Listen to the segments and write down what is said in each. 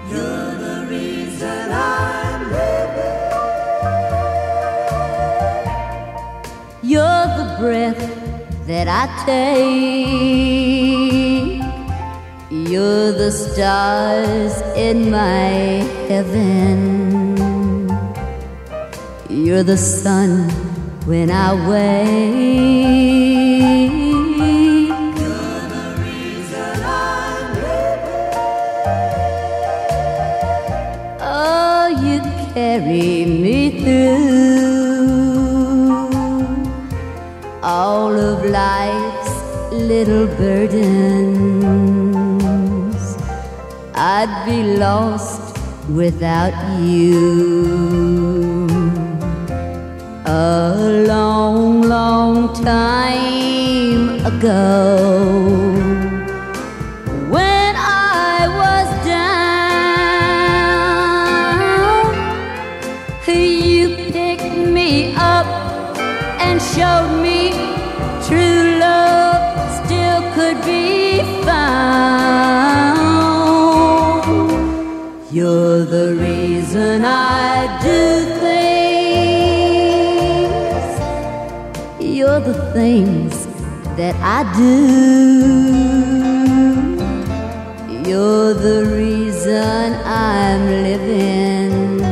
You're the reason I'm living. You're the breath that I take. You're the stars in my heaven. You're the sun when I wake. You're the reason I'm living. Oh, you carry me through all of life's little burdens. I'd be lost without you. A long, long time ago, when I was down, you picked me up and showed me true love still could be found. You're the reason I do things. You're the things that I do. You're the reason I'm living.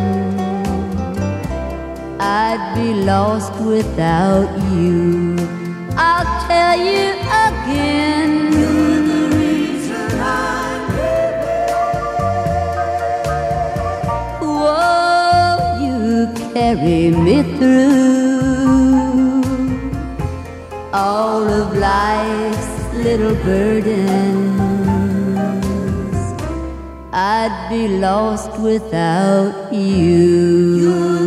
I'd be lost without you. I'll tell you again. You're the reason I'm living. Whoa, you carry me through all of life's little burdens. I'd be lost without you.